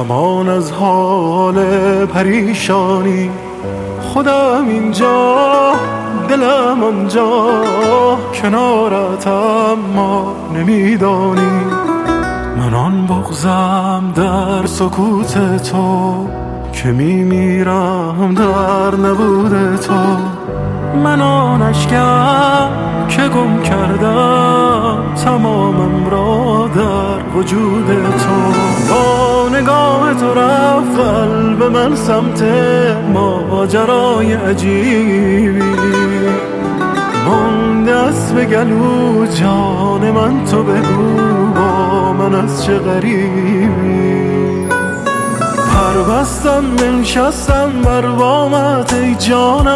امان از حال پریشانی، خودم اینجا دلم آنجا، کنارت اما نمیدانی. من آن بغضم در سکوت تو که میمیرم در نبود تو. من آن اشکم که گم کردم تمامم را در وجود تو. با نگاه تو رفت قلب من سمت ماجرای عجیبی، مانده است به گلو جان من، تو بگو با من از چه غریبی. پر بستم بنشستم بر بامت ای جانم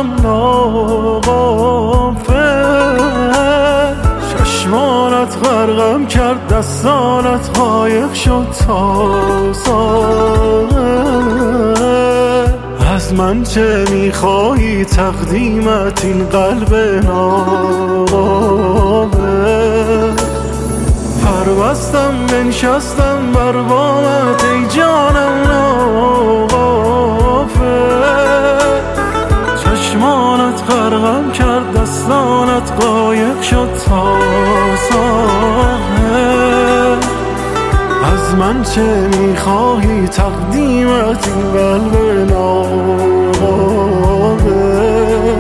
ناغافل، چشمانت غرقم کرد دستانت قایق شد تا ساحل. از من چه میخواهی تقدیمت این قلب ناقابل. پر بستم بنشستم بر بامت ای جانم ناغافل، چشمانت غرقم کرد دستانت قایق شد تا ساحل. از من چه میخواهی تقدیمت این قلب ناقابل.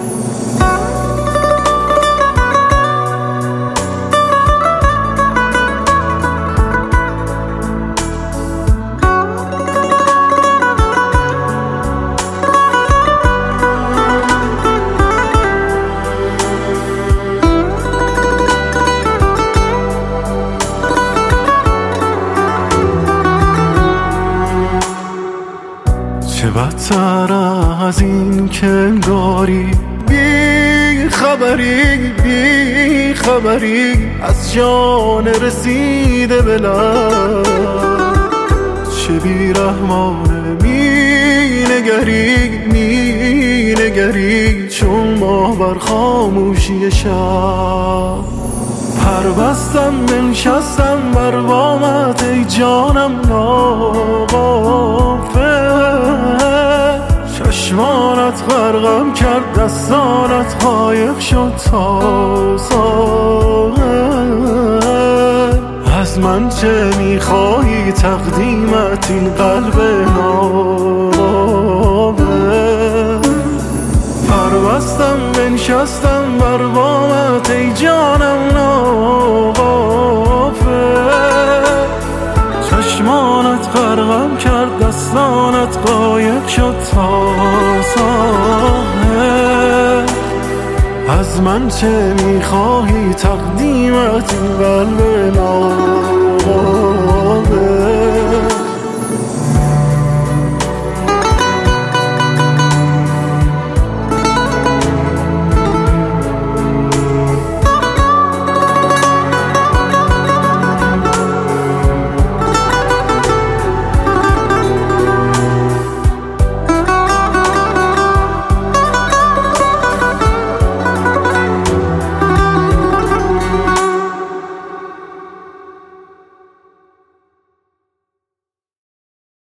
چه بدتر از این که انگاری بی خبری از جان رسیده بلد. چه بیرحمانه می نگری چون ما بر خاموشی شب. پر بستم بنشستم بر بامت ای جانم ناغافل، چشمانت غرقم کرد دستانت قایق شد تا ساحل. از من چه میخواهی تقدیمت این قلب ناقابل. پر بستم بنشستم بر بامت ای جانم ناغافل، چشمانت غرقم کرد دستانت قایق شد تا ساحل. از من چه میخواهی تقدیمت این قلب ناقابل.